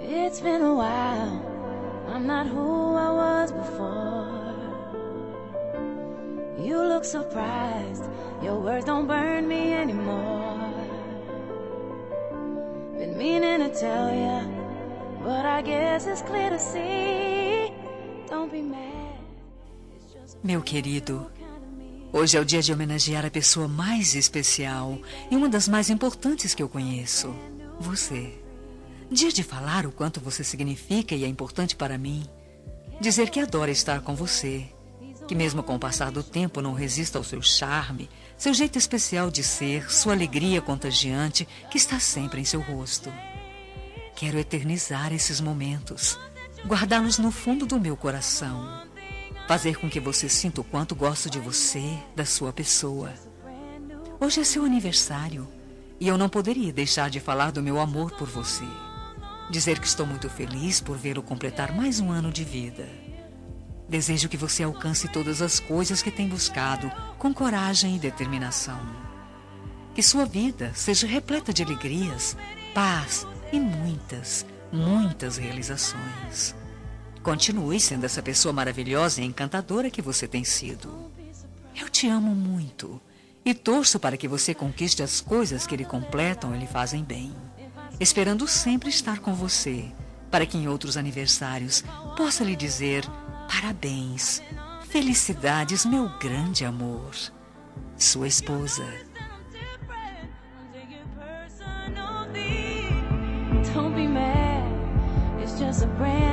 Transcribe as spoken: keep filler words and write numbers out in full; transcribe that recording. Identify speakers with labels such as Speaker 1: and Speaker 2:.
Speaker 1: It's been a while. I'm not who I was before. You look surprised. Your words don't burn me anymore. Been meaning to tell ya, but I guess it's clear to see. Don't be mad.
Speaker 2: Meu querido, hoje é o dia de homenagear a pessoa mais especial e uma das mais importantes que eu conheço, você. Dia de falar o quanto você significa e é importante para mim. Dizer que adora estar com você, que mesmo com o passar do tempo não resista ao seu charme, seu jeito especial de ser, sua alegria contagiante que está sempre em seu rosto. Quero eternizar esses momentos, guardá-los no fundo do meu coração, fazer com que você sinta o quanto gosto de você, da sua pessoa. Hoje é seu aniversário e eu não poderia deixar de falar do meu amor por você. Dizer que estou muito feliz por vê-lo completar mais um ano de vida. Desejo que você alcance todas as coisas que tem buscado com coragem e determinação. Que sua vida seja repleta de alegrias, paz e muitas, muitas realizações. Continue sendo essa pessoa maravilhosa e encantadora que você tem sido. Eu te amo muito e torço para que você conquiste as coisas que lhe completam e lhe fazem bem. Esperando sempre estar com você, para que em outros aniversários possa lhe dizer parabéns, felicidades, meu grande amor. Sua esposa.
Speaker 1: Don't be mad. It's just a brand